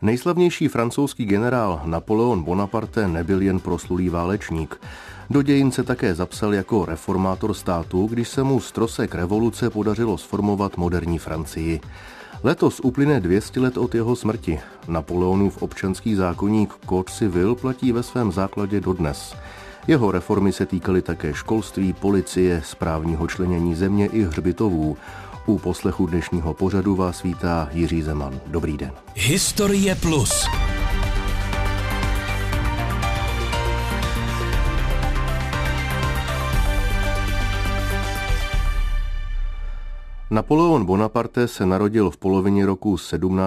Nejslavnější francouzský generál Napoleon Bonaparte nebyl jen proslulý válečník. Do dějin se také zapsal jako reformátor státu, když se mu z trosek revoluce podařilo sformovat moderní Francii. Letos uplyne 200 let od jeho smrti. Napoleonův občanský zákoník Code civil platí ve svém základě dodnes. Jeho reformy se týkaly také školství, policie, správního členění země i hřbitovů. U poslechu dnešního pořadu vás vítá Jiří Zeman. Dobrý den. Historie plus. Napoleon Bonaparte se narodil v polovině roku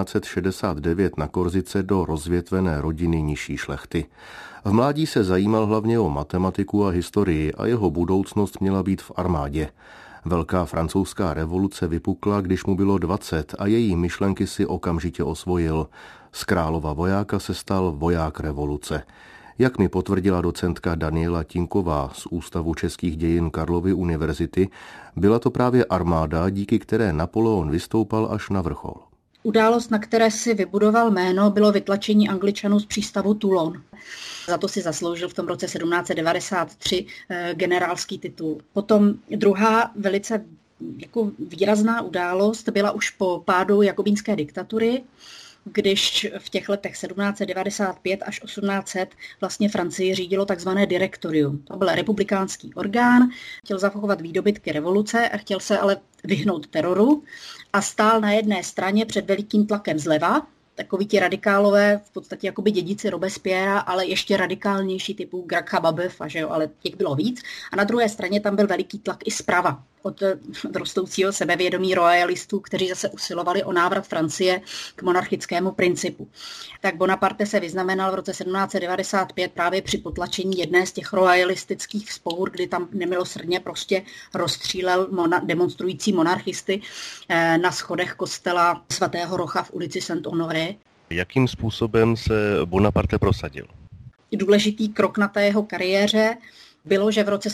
1769 na Korsice do rozvětvené rodiny nižší šlechty. V mládí se zajímal hlavně o matematiku a historii a jeho budoucnost měla být v armádě. Velká francouzská revoluce vypukla, když mu bylo 20 a její myšlenky si okamžitě osvojil. Z králova vojáka se stal voják revoluce. Jak mi potvrdila docentka Daniela Tinková z Ústavu českých dějin Karlovy univerzity, byla to právě armáda, díky které Napoleon vystoupal až na vrchol. Událost, na které si vybudoval jméno, bylo vytlačení Angličanů z přístavu Toulon. Za to si zasloužil v tom roce 1793 generálský titul. Potom druhá velice výrazná událost byla už po pádu jakobínské diktatury, když v těch letech 1795 až 1800 vlastně Francii řídilo takzvané direktorium. To byl republikánský orgán, chtěl zachovat výdobytky revoluce a chtěl se ale vyhnout teroru a stál na jedné straně před velikým tlakem zleva, takoví ti radikálové, v podstatě jakoby dědici Robespierre, ale ještě radikálnější typu Graccha Babefa, že jo, ale těch bylo víc. A na druhé straně tam byl veliký tlak i zprava od rostoucího sebevědomí royalistů, kteří zase usilovali o návrat Francie k monarchickému principu. Tak Bonaparte se vyznamenal v roce 1795 právě při potlačení jedné z těch royalistických vzpour, kdy tam nemilosrdně prostě rozstřílel demonstrující monarchisty na schodech kostela svatého Rocha v ulici Saint-Honoré. Jakým způsobem se Bonaparte prosadil? Důležitý krok na té jeho kariéře bylo, že v roce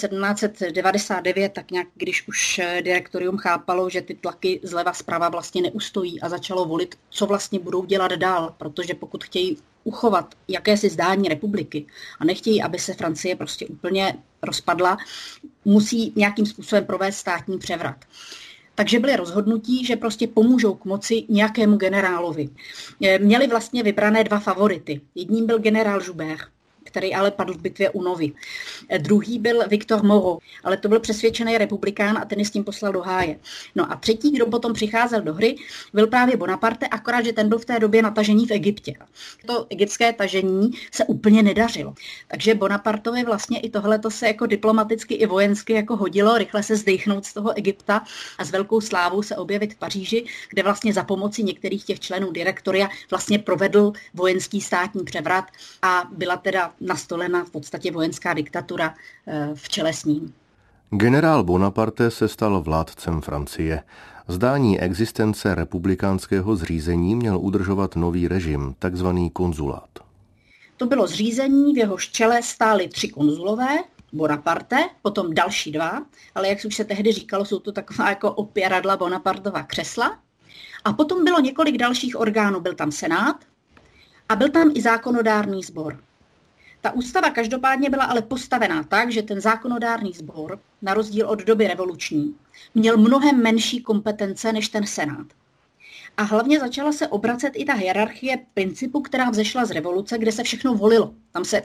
1799, tak nějak, když už direktorium chápalo, že ty tlaky zleva zprava vlastně neustojí a začalo volit, co vlastně budou dělat dál, protože pokud chtějí uchovat jakési zdání republiky a nechtějí, aby se Francie prostě úplně rozpadla, musí nějakým způsobem provést státní převrat. Takže byly rozhodnutí, že prostě pomůžou k moci nějakému generálovi. Měli vlastně vybrané dva favority. Jedním byl generál Joubert, který ale padl v bitvě u Novy. Druhý byl Victor Moreau, ale to byl přesvědčený republikán a ten je s tím poslal do háje. No a třetí, kdo potom přicházel do hry, byl právě Bonaparte, akorát, že ten byl v té době na tažení v Egyptě. To egyptské tažení se úplně nedařilo. Takže Bonapartovi vlastně i tohleto se jako diplomaticky i vojensky jako hodilo, rychle se zdejchnout z toho Egypta a s velkou slávou se objevit v Paříži, kde vlastně za pomoci některých těch členů direktoria vlastně provedl vojenský státní převrat a byla teda nastolena v podstatě vojenská diktatura v čele s ním. Generál Bonaparte se stal vládcem Francie. Zdání existence republikánského zřízení měl udržovat nový režim, takzvaný konzulát. To bylo zřízení, v jehož čele stáli 3 konzulové, Bonaparte, potom další 2, ale jak už se tehdy říkalo, jsou to taková jako opěradla Bonapartova křesla. A potom bylo několik dalších orgánů, byl tam senát a byl tam i zákonodárný sbor. Ta ústava každopádně byla ale postavená tak, že ten zákonodárný sbor, na rozdíl od doby revoluční, měl mnohem menší kompetence než ten senát. A hlavně začala se obracet i ta hierarchie principu, která vzešla z revoluce, kde se všechno volilo.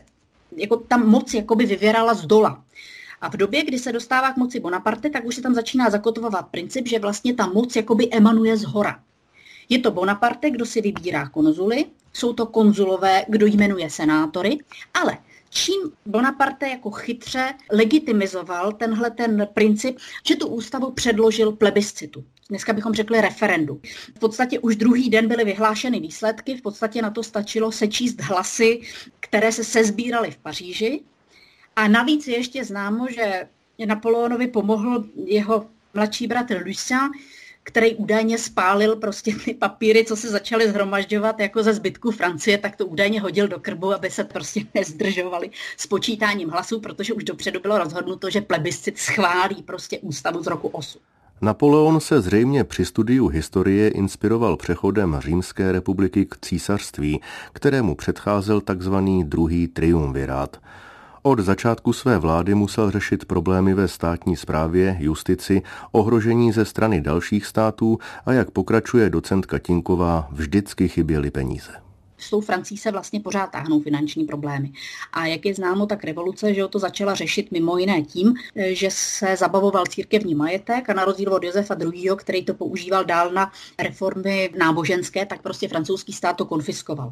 Tam moc jakoby vyvěrala z dola. A v době, kdy se dostává k moci Bonaparte, tak už se tam začíná zakotvovat princip, že vlastně ta moc jakoby emanuje zhora. Je to Bonaparte, kdo si vybírá konzuly, jsou to konzulové, kdo jmenuje senátory, ale čím Bonaparte jako chytře legitimizoval tenhle ten princip, že tu ústavu předložil plebiscitu. Dneska bychom řekli referendu. V podstatě už druhý den byly vyhlášeny výsledky, v podstatě na to stačilo sečíst hlasy, které se sesbíraly v Paříži. A navíc je ještě známo, že Napoleonovi pomohl jeho mladší bratr Lucien, který údajně spálil prostě ty papíry, co se začaly shromažďovat jako ze zbytku Francie, tak to údajně hodil do krbu, aby se prostě nezdržovali s počítáním hlasů, protože už dopředu bylo rozhodnuto, že plebiscit schválí prostě ústavu z roku 8. Napoleon se zřejmě při studiu historie inspiroval přechodem Římské republiky k císařství, kterému předcházel takzvaný druhý triumvirát. Od začátku své vlády musel řešit problémy ve státní správě, justici, ohrožení ze strany dalších států a jak pokračuje docentka Tinková, vždycky chyběly peníze. S tou Francií se vlastně pořád táhnou finanční problémy. A jak je známo, tak revoluce, že to začala řešit mimo jiné tím, že se zabavoval církevní majetek a na rozdíl od Josefa II., který to používal dál na reformy náboženské, tak prostě francouzský stát to konfiskoval.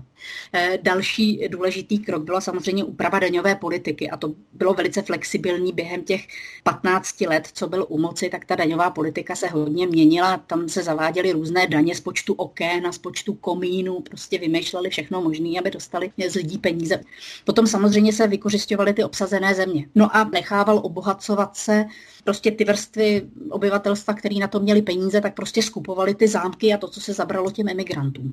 Další důležitý krok byla samozřejmě úprava daňové politiky a to bylo velice flexibilní během těch 15 let, co byl u moci, tak ta daňová politika se hodně měnila, tam se zaváděly různé daně z počtu oken a z počtu komínů, prostě vymýšleli všechno možné, aby dostali z lidí peníze. Potom samozřejmě se vykořisťovaly ty obsazené země. No a nechával obohacovat se prostě ty vrstvy obyvatelstva, který na to měli peníze, tak prostě skupovali ty zámky a to, co se zabralo těm emigrantům.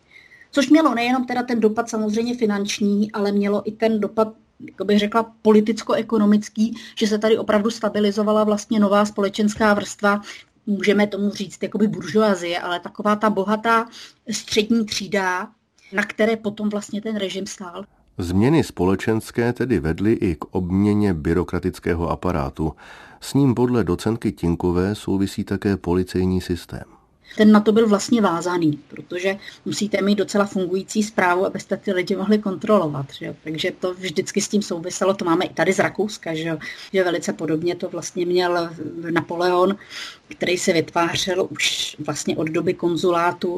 Což mělo nejenom teda ten dopad samozřejmě finanční, ale mělo i ten dopad, jak bych řekla, politicko-ekonomický, že se tady opravdu stabilizovala vlastně nová společenská vrstva, můžeme tomu říct jakoby buržoazie, ale taková ta bohatá střední třída, na které potom vlastně ten režim stál. Změny společenské tedy vedly i k obměně byrokratického aparátu. S ním podle docentky Tinkové souvisí také policejní systém. Ten na to byl vlastně vázaný, protože musíte mít docela fungující správu, abyste ty lidi mohli kontrolovat. Že? Takže to vždycky s tím souviselo, to máme i tady z Rakouska, že velice podobně to vlastně měl Napoleon, který se vytvářel už vlastně od doby konzulátu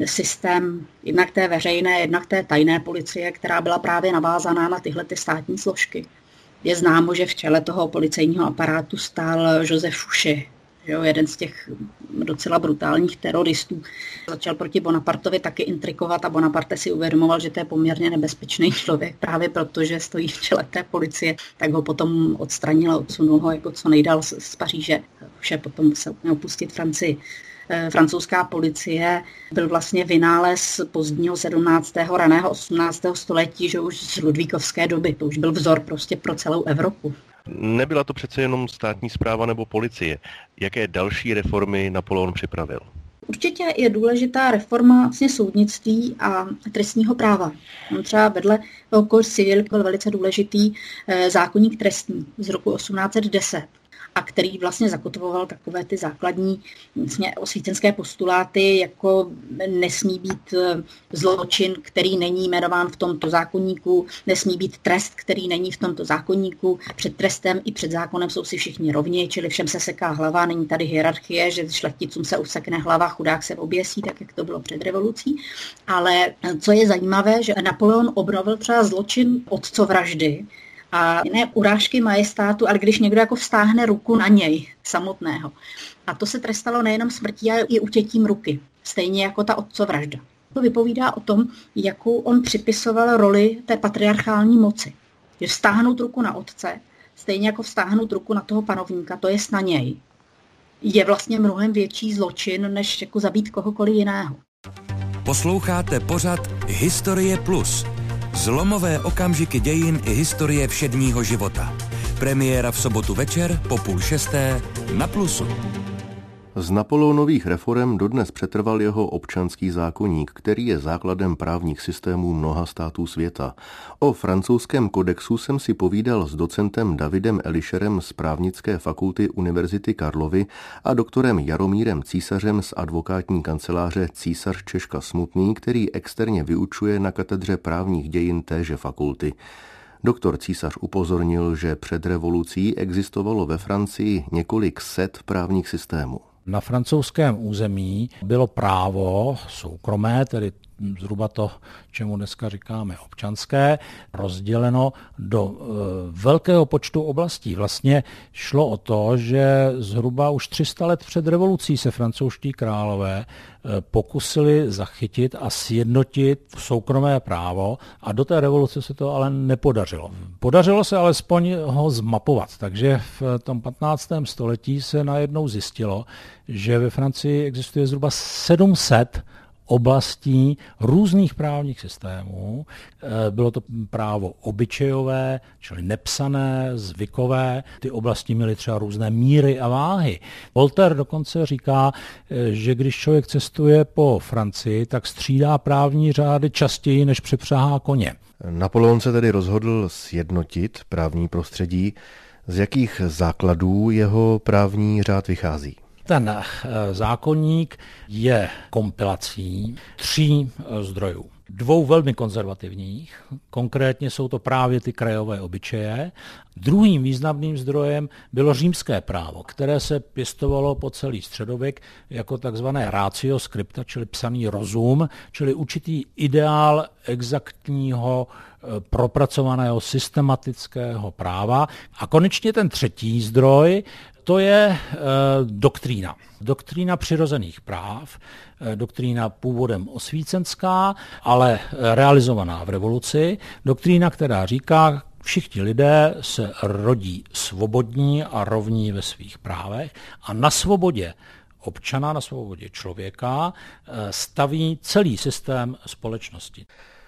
systém jednak té veřejné, jednak té tajné policie, která byla právě navázaná na tyhle ty státní složky. Je známo, že v čele toho policejního aparátu stál Joseph Fouché, jeden z těch docela brutálních teroristů. Začal proti Bonapartovi taky intrikovat a Bonaparte si uvědomoval, že to je poměrně nebezpečný člověk, právě protože stojí v čele té policie, tak ho potom odstranil a odsunul ho jako co nejdál z Paříže. Vše potom musel opustit Francii. Francouzská policie byl vlastně vynález pozdního 17. raného 18. století, že už z ludvíkovské doby. To už byl vzor prostě pro celou Evropu. Nebyla to přece jenom státní správa nebo policie. Jaké další reformy Napoleon připravil? Určitě je důležitá reforma vlastně soudnictví a trestního práva. Třeba vedle Code civil byl velice důležitý zákoník trestní z roku 1810. A který vlastně zakotvoval takové ty základní vlastně osvícenské postuláty, jako nesmí být zločin, který není jmenován v tomto zákoníku, nesmí být trest, který není v tomto zákoníku, před trestem i před zákonem jsou si všichni rovni, čili všem se seká hlava, není tady hierarchie, že šlechticům se usekne hlava, chudák se oběsí, tak jak to bylo před revolucí. Ale co je zajímavé, že Napoleon obnovil třeba zločin otcovraždy, a jiné urážky majestátu, ale když někdo jako vztáhne ruku na něj samotného. A to se trestalo nejenom smrtí, ale i utětím ruky, stejně jako ta otcovražda. To vypovídá o tom, jakou on připisoval roli té patriarchální moci. Že vztáhnout ruku na otce, stejně jako vztáhnout ruku na toho panovníka, to je na něj, je vlastně mnohem větší zločin, než jako zabít kohokoliv jiného. Posloucháte pořad Historie Plus. Zlomové okamžiky dějin i historie všedního života. Premiéra v sobotu večer po 5:30 na Plusu. Z Napoleonových reforem dodnes přetrval jeho občanský zákoník, který je základem právních systémů mnoha států světa. O francouzském kodexu jsem si povídal s docentem Davidem Elišerem z právnické fakulty Univerzity Karlovy a doktorem Jaromírem Císařem z advokátní kanceláře Císař Češka Smutný, který externě vyučuje na katedře právních dějin téže fakulty. Doktor Císař upozornil, že před revolucí existovalo ve Francii několik set právních systémů. Na francouzském území bylo právo soukromé, tedy zhruba to, čemu dneska říkáme občanské, rozděleno do velkého počtu oblastí. Vlastně šlo o to, že zhruba už 300 let před revolucí se francouzští králové pokusili zachytit a sjednotit soukromé právo a do té revoluce se to ale nepodařilo. Podařilo se alespoň ho zmapovat, takže v tom 15. století se najednou zjistilo, že ve Francii existuje zhruba 700 oblastí různých právních systémů. Bylo to právo obyčejové, čili nepsané, zvykové. Ty oblasti měly třeba různé míry a váhy. Voltaire dokonce říká, že když člověk cestuje po Francii, tak střídá právní řády častěji, než přepřahá koně. Napoleon se tedy rozhodl sjednotit právní prostředí. Z jakých základů jeho právní řád vychází? Ten zákoník je kompilací 3 zdrojů. 2 velmi konzervativních, konkrétně jsou to právě ty krajové obyčeje. Druhým významným zdrojem bylo římské právo, které se pěstovalo po celý středověk jako takzvané ratio scripta, čili psaný rozum, čili určitý ideál exaktního, propracovaného, systematického práva. A konečně ten 3. zdroj, to je doktrína. Doktrína přirozených práv, doktrína původem osvícenská, ale realizovaná v revoluci. Doktrína, která říká, všichni lidé se rodí svobodní a rovní ve svých právech a na svobodě občana, na svobodě člověka staví celý systém společnosti.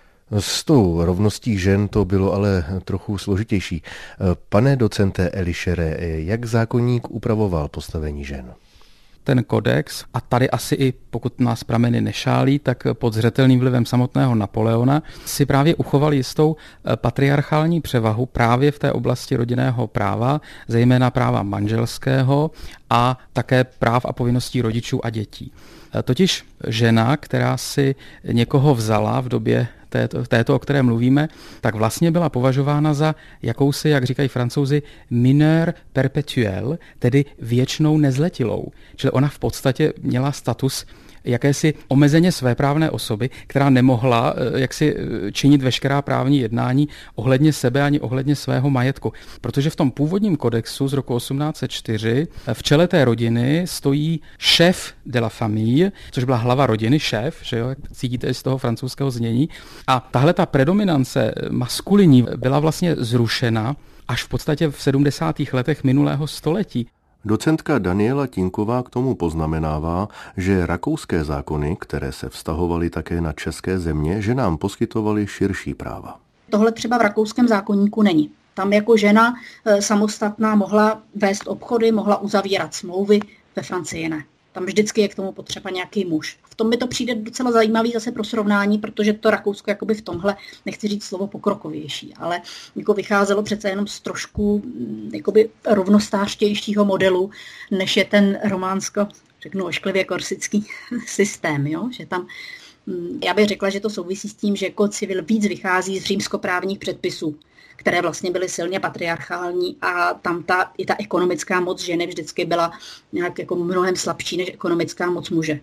S tou rovností žen to bylo ale trochu složitější. Pane docente Elichere, jak zákoník upravoval postavení žen? Ten kodex, a tady asi i pokud nás prameny nešálí, tak pod zřetelným vlivem samotného Napoleona si právě uchoval jistou patriarchální převahu právě v té oblasti rodinného práva, zejména práva manželského a také práv a povinností rodičů a dětí. Totiž žena, která si někoho vzala v době této, o které mluvíme, tak vlastně byla považována za jakousi, jak říkají Francouzi, mineure perpetuelle, tedy věčnou nezletilou. Čili ona v podstatě měla status jakési omezeně svéprávné osoby, která nemohla jaksi činit veškerá právní jednání ohledně sebe ani ohledně svého majetku. Protože v tom původním kodexu z roku 1804 v čele té rodiny stojí chef de la famille, což byla hlava rodiny, šéf, že jo, cítíte z toho francouzského znění. A tahle ta predominance maskulinní byla vlastně zrušena až v podstatě v 70. letech minulého století. Docentka Daniela Tinková k tomu poznamenává, že rakouské zákony, které se vztahovaly také na české země, že nám poskytovaly širší práva. Tohle třeba v rakouském zákoníku není. Tam jako žena samostatná mohla vést obchody, mohla uzavírat smlouvy, ve Francii ne. Tam vždycky je k tomu potřeba nějaký muž. V tom mi to přijde docela zajímavý zase pro srovnání, protože to Rakousko jakoby v tomhle, nechci říct slovo pokrokovější, ale jako vycházelo přece jenom z trošku jakoby rovnostářtějšího modelu, než je ten románsko, řeknu ošklivě korsický systém, jo? Že tam, já bych řekla, že to souvisí s tím, že Code civil víc vychází z římskoprávních předpisů, které vlastně byly silně patriarchální a tam i ta ekonomická moc ženy vždycky byla nějak jako mnohem slabší než ekonomická moc muže.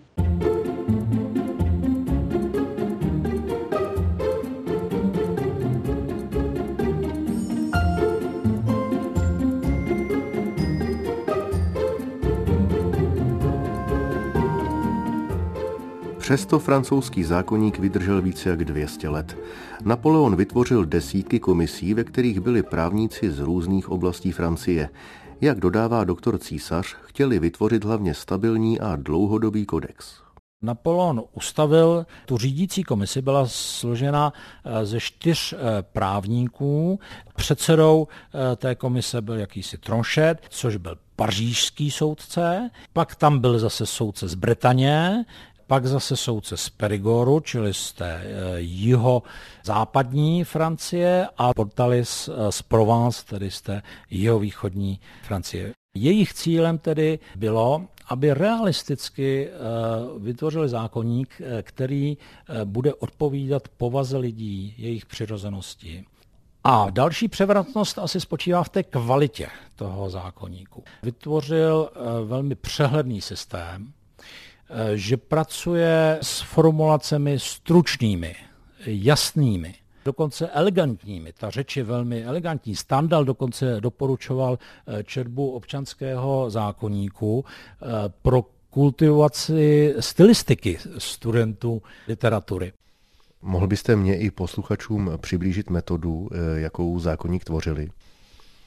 Přesto francouzský zákoník vydržel více jak 200 let. Napoleon vytvořil desítky komisí, ve kterých byli právníci z různých oblastí Francie. Jak dodává doktor Císař, chtěli vytvořit hlavně stabilní a dlouhodobý kodex. Napoleon ustavil tu řídící komisi, byla složena ze 4 právníků. Předsedou té komise byl jakýsi Tronchet, což byl pařížský soudce. Pak tam byl zase soudce z Bretaně, pak zase soudce z Périgoru, čili z té jihozápadní Francie, a Portalis z Provence, tedy z té jihovýchodní Francie. Jejich cílem tedy bylo, aby realisticky vytvořili zákoník, který bude odpovídat povaze lidí, jejich přirozenosti. A další převratnost asi spočívá v té kvalitě toho zákoníku. Vytvořil velmi přehledný systém, že pracuje s formulacemi stručnými, jasnými, dokonce elegantními. Ta řeč je velmi elegantní. Stendhal dokonce doporučoval četbu občanského zákoníku pro kultivaci stylistiky studentů literatury. Mohl byste mě i posluchačům přiblížit metodu, jakou zákoník tvořili?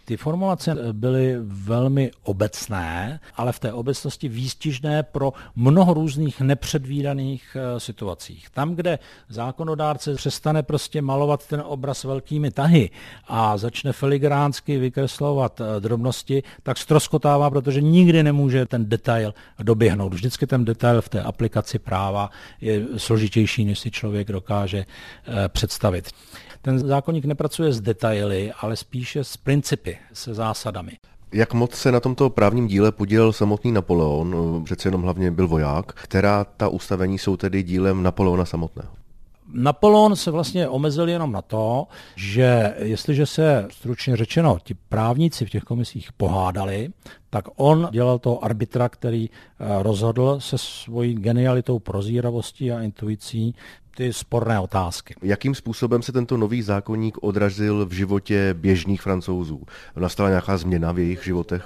Ty formulace byly velmi obecné, ale v té obecnosti výstižné pro mnoho různých nepředvídaných situacích. Tam, kde zákonodárce přestane prostě malovat ten obraz velkými tahy a začne filigránsky vykreslovat drobnosti, tak ztroskotává, protože nikdy nemůže ten detail doběhnout. Vždycky ten detail v té aplikaci práva je složitější, než si člověk dokáže představit. Ten zákoník nepracuje s detaily, ale spíše s principy, se zásadami. Jak moc se na tomto právním díle podílel samotný Napoleon, přece jenom hlavně byl voják, která ta ustavení jsou tedy dílem Napoleona samotného? Napoleon se vlastně omezil jenom na to, že jestliže se, stručně řečeno, ti právníci v těch komisích pohádali, tak on dělal toho arbitra, který rozhodl se svojí genialitou, prozíravostí a intuicí ty sporné otázky. Jakým způsobem se tento nový zákoník odrazil v životě běžných Francouzů? Nastala nějaká změna v jejich životech?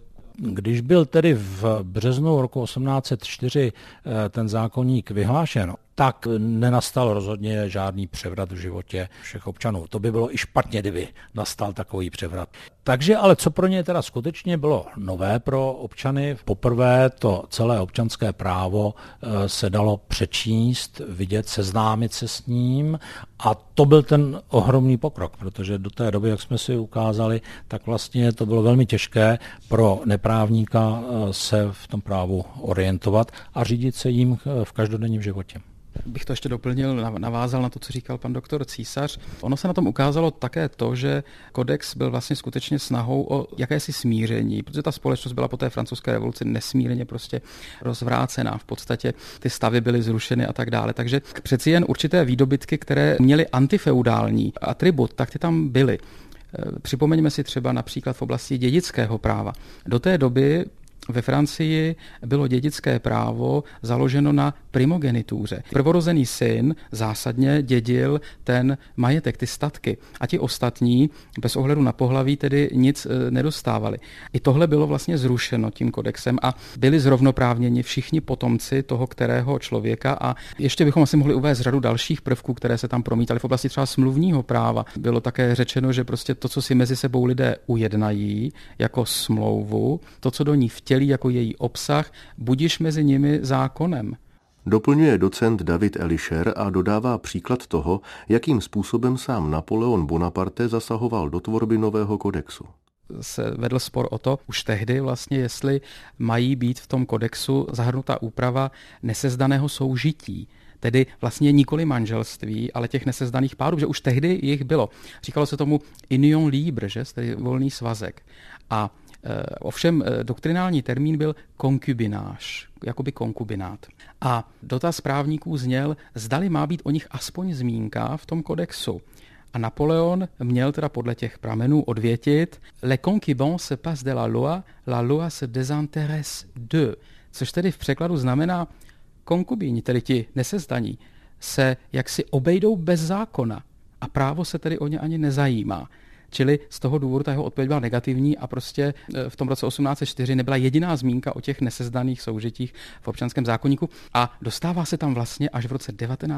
Když byl tedy v březnu roku 1804 ten zákoník vyhlášen, tak nenastal rozhodně žádný převrat v životě všech občanů. To by bylo i špatně, kdyby nastal takový převrat. Takže ale co pro ně teda skutečně bylo nové pro občany, poprvé to celé občanské právo se dalo přečíst, vidět, seznámit se s ním a to byl ten ohromný pokrok, protože do té doby, jak jsme si ukázali, tak vlastně to bylo velmi těžké pro neprávníka se v tom právu orientovat a řídit se jim v každodenním životě. Bych to ještě doplnil, navázal na to, co říkal pan doktor Císař. Ono se na tom ukázalo také to, že kodex byl vlastně skutečně snahou o jakési smíření, protože ta společnost byla po té francouzské revoluci nesmírně prostě rozvrácená. V podstatě ty stavy byly zrušeny a tak dále. Takže přeci jen určité výdobytky, které měly antifeudální atribut, tak ty tam byly. Připomeňme si třeba například v oblasti dědického práva. Do té doby ve Francii bylo dědické právo založeno na primogenituře. Prvorozený syn zásadně dědil ten majetek, ty statky a ti ostatní bez ohledu na pohlaví tedy nic nedostávali. I tohle bylo vlastně zrušeno tím kodexem a byli zrovnoprávněni všichni potomci toho kterého člověka a ještě bychom asi mohli uvést řadu dalších prvků, které se tam promítaly. V oblasti třeba smluvního práva bylo také řečeno, že prostě to, co si mezi sebou lidé ujednají jako smlouvu, to, co do ní vtělí jako její obsah, budiš mezi nimi zákonem. Doplňuje docent David Elischer a dodává příklad toho, jakým způsobem sám Napoleon Bonaparte zasahoval do tvorby nového kodexu. Se vedl spor o to už tehdy vlastně, jestli mají být v tom kodexu zahrnuta úprava nesezdaného soužití. Tedy vlastně nikoli manželství, ale těch nesezdaných párů, že už tehdy jich bylo. Říkalo se tomu union libre, že? Tedy volný svazek. A ovšem doktrinální termín byl konkubináž, jakoby konkubinát. A dotaz právníků zněl, zdali má být o nich aspoň zmínka v tom kodexu. A Napoleon měl teda podle těch pramenů odvětit les concubins se passent de la loi se désintéresse d'eux, což tedy v překladu znamená konkubíni, tedy ti nesezdaní, se jaksi obejdou bez zákona a právo se tedy o ně ani nezajímá. Čili z toho důvodu ta jeho odpověď byla negativní a prostě v tom roce 1804 nebyla jediná zmínka o těch nesezdaných soužitích v občanském zákoníku a dostává se tam vlastně až v roce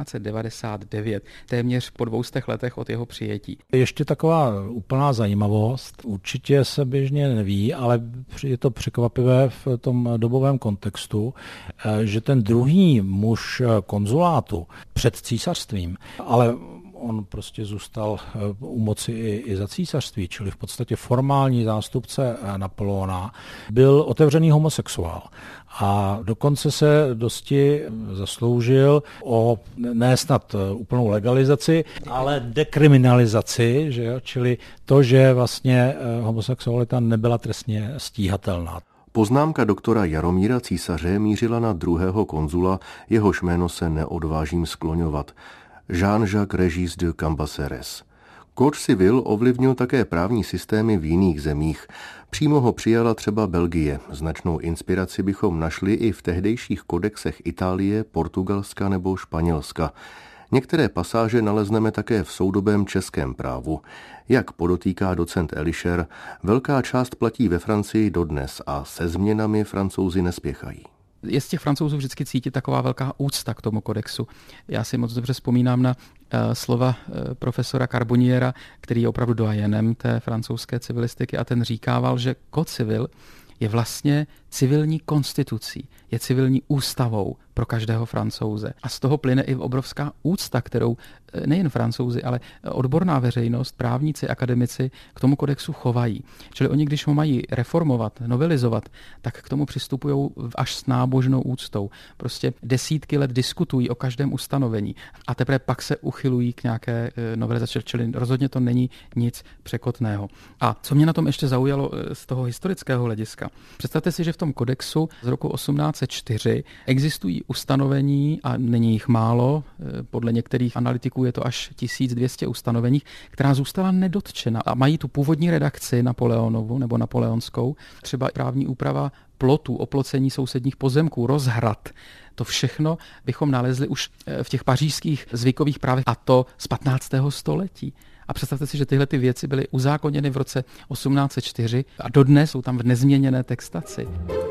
1999, téměř po 200 letech od jeho přijetí. Ještě taková úplná zajímavost, určitě se běžně neví, ale je to překvapivé v tom dobovém kontextu, že ten druhý muž konzulátu před císařstvím, ale on prostě zůstal u moci i za císařství, čili v podstatě formální zástupce Napoleona, byl otevřený homosexuál. A dokonce se dosti zasloužil o ne snad úplnou legalizaci, ale dekriminalizaci, že jo? Čili to, že vlastně homosexualita nebyla trestně stíhatelná. Poznámka doktora Jaromíra Císaře mířila na druhého konzula, jehož jméno se neodvážím skloňovat. Jean-Jacques Régis de Cambacérès. Code civil ovlivnil také právní systémy v jiných zemích. Přímo ho přijala třeba Belgie. Značnou inspiraci bychom našli i v tehdejších kodexech Itálie, Portugalska nebo Španělska. Některé pasáže nalezneme také v soudobém českém právu. Jak podotýká docent Elischer, velká část platí ve Francii dodnes a se změnami Francouzi nespěchají. Je z těch Francouzů vždycky cítit taková velká úcta k tomu kodexu. Já si moc dobře vzpomínám na slova profesora Carbonniera, který je opravdu doyenem té francouzské civilistiky, a ten říkával, že Code civil je vlastně civilní konstitucí, je civilní ústavou pro každého Francouze. A z toho plyne i obrovská úcta, kterou nejen Francouzi, ale odborná veřejnost, právníci, akademici k tomu kodexu chovají. Čili oni, když ho mají reformovat, novelizovat, tak k tomu přistupují až s nábožnou úctou. Prostě desítky let diskutují o každém ustanovení a teprve pak se uchylují k nějaké novelizaci, čili rozhodně to není nic překotného. A co mě na tom ještě zaujalo z toho historického hlediska? Představte si, že v tom kodexu z roku 1804 existují ustanovení, a není jich málo, podle některých analytiků je to až 1200 ustanovení, která zůstala nedotčena a mají tu původní redakci Napoleonovu nebo napoleonskou, třeba právní úprava plotů, oplocení sousedních pozemků, rozhrad. To všechno bychom nalezli už v těch pařížských zvykových právech, a to z 15. století. A představte si, že tyhle ty věci byly uzákoněny v roce 1804 a dodnes jsou tam v nezměněné textaci.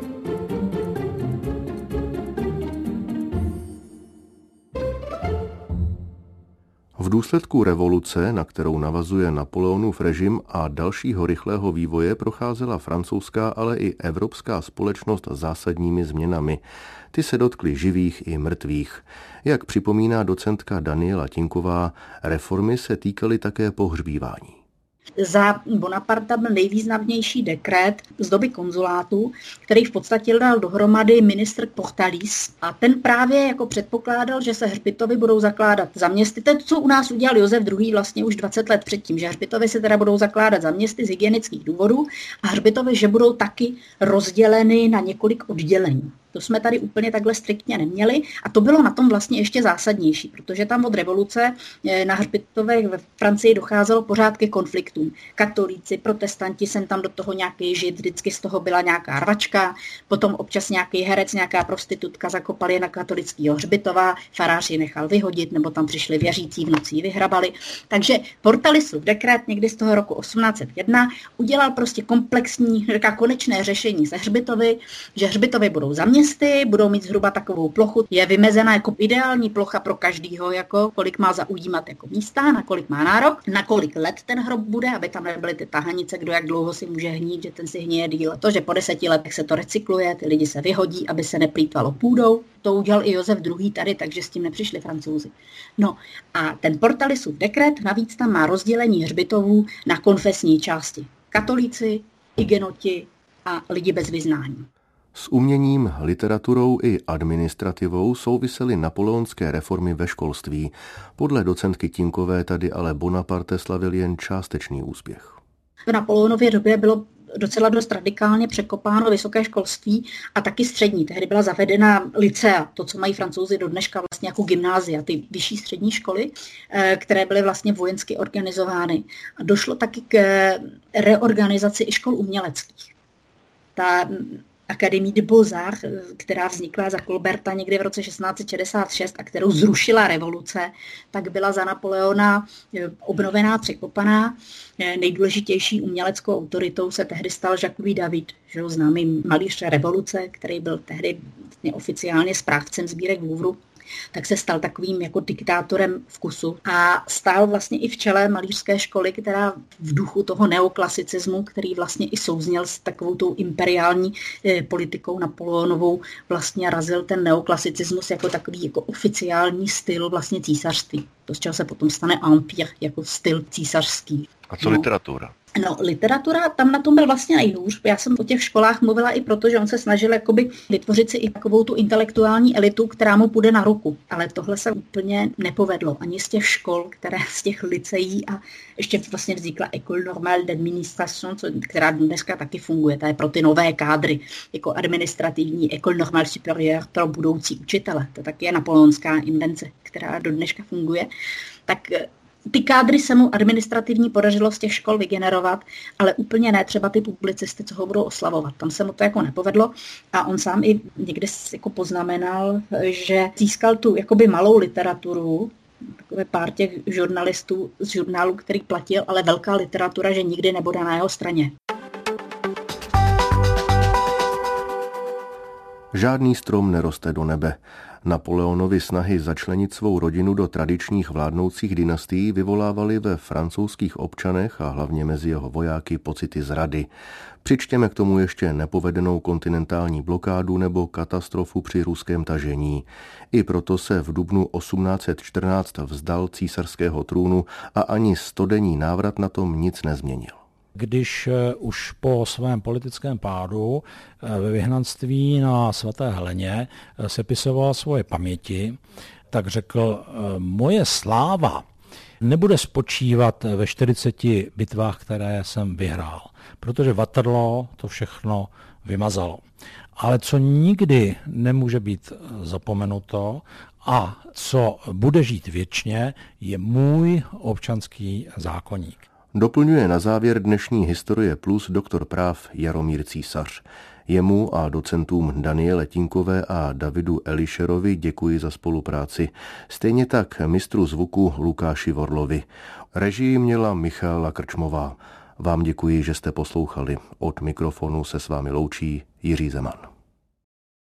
V důsledku revoluce, na kterou navazuje Napoleonův režim, a dalšího rychlého vývoje procházela francouzská, ale i evropská společnost zásadními změnami. Ty se dotkly živých i mrtvých. Jak připomíná docentka Daniela Tinková, reformy se týkaly také pohřbívání. Za Bonaparta byl nejvýznamnější dekret z doby konzulátu, který v podstatě dal dohromady ministr Portalis, a ten právě jako předpokládal, že se hřbitovy budou zakládat za městy. To je to, co u nás udělal Josef II. Vlastně už 20 let předtím, že hřbitovy se teda budou zakládat za městy z hygienických důvodů a hřbitovy, že budou taky rozděleny na několik oddělení. To jsme tady úplně takhle striktně neměli a to bylo na tom vlastně ještě zásadnější, protože tam od revoluce na hřbitovech ve Francii docházelo pořád ke konfliktům. Katolíci, protestanti, sem tam do toho nějaký žid, vždycky z toho byla nějaká rvačka, potom občas nějaký herec, nějaká prostitutka zakopali na katolického hřbitova, farář ji nechal vyhodit, nebo tam přišli věřící, v noci ji vyhrabali. Takže Portalisův dekret někdy z toho roku 1801 udělal prostě komplexní, konečné řešení se hřbitovy, že hřbitovy budou za městy, budou mít zhruba takovou plochu, je vymezena jako ideální plocha pro každýho, jako kolik má zaujímat jako místa, na kolik má nárok, na kolik let ten hrob bude, aby tam nebyly ty tahanice, kdo jak dlouho si může hnít, že ten si hníje díl. To, že po 10 letech se to recykluje, ty lidi se vyhodí, aby se neplýtvalo půdou. To udělal i Josef II. Tady, takže s tím nepřišli Francouzi. No a ten Portalisův dekret navíc tam má rozdělení hřbitovů na konfesní části. Katolíci, igenoti a lidi bez vyznání. S uměním, literaturou i administrativou souvisely napoleonské reformy ve školství. Podle docentky Tinkové tady ale Bonaparte slavil jen částečný úspěch. V Napoleonově době bylo docela dost radikálně překopáno vysoké školství a taky střední. Tehdy byla zavedena lycea, to, co mají Francouzi do dneška vlastně jako gymnázia, ty vyšší střední školy, které byly vlastně vojensky organizovány. A došlo taky k reorganizaci i škol uměleckých. Ta Académie des Beaux-Arts, která vznikla za Colberta někdy v roce 1666 a kterou zrušila revoluce, tak byla za Napoleona obnovená, překopaná. Nejdůležitější uměleckou autoritou se tehdy stal Jacques-Louis David, že známý malíř revoluce, který byl tehdy oficiálně správcem sbírek v Louvru. Tak se stal takovým jako diktátorem vkusu a stál vlastně i v čele malířské školy, která v duchu toho neoklasicismu, který vlastně i souzněl s takovou tou imperiální politikou Napoleonovou, vlastně razil ten neoklasicismus jako takový jako oficiální styl vlastně císařství. To, z čeho se potom stane empire, jako styl císařský. A co literatura? No, literatura, tam na tom byl vlastně nejhůř. Já jsem o těch školách mluvila i proto, že on se snažil jakoby vytvořit si i takovou tu intelektuální elitu, která mu půjde na ruku. Ale tohle se úplně nepovedlo. Ani z těch škol, které z těch liceí a ještě vlastně vznikla École normale d'administration, která dneska taky funguje. Ta je pro ty nové kádry, jako administrativní École normale supérieure pro budoucí učitele. To taky je napoleonská invence, která do dneška funguje. Tak ty kádry se mu administrativní podařilo z těch škol vygenerovat, ale úplně ne třeba ty publicisty, co ho budou oslavovat. Tam se mu to jako nepovedlo a on sám i někde jako poznamenal, že získal tu jakoby malou literaturu, takové pár těch žurnalistů z žurnálu, který platil, ale velká literatura, že nikdy nebude na jeho straně. Žádný strom neroste do nebe. Napoleonovy snahy začlenit svou rodinu do tradičních vládnoucích dynastií vyvolávaly ve francouzských občanech a hlavně mezi jeho vojáky pocity zrady. Přičtěme k tomu ještě nepovedenou kontinentální blokádu nebo katastrofu při ruském tažení. I proto se v dubnu 1814 vzdal císařského trůnu a ani 100denní návrat na tom nic nezměnil. Když už po svém politickém pádu ve vyhnanství na Svaté Heleně sepisoval svoje paměti, tak řekl, moje sláva nebude spočívat ve 40 bitvách, které jsem vyhrál, protože Waterloo to všechno vymazalo. Ale co nikdy nemůže být zapomenuto a co bude žít věčně, je můj občanský zákoník. Doplňuje na závěr dnešní Historie Plus doktor práv Jaromír Císař. Jemu a docentům Daniele Tinkové a Davidu Elišerovi děkuji za spolupráci. Stejně tak mistru zvuku Lukáši Vorlovi. Režii měla Michaela Krčmová. Vám děkuji, že jste poslouchali. Od mikrofonu se s vámi loučí Jiří Zeman.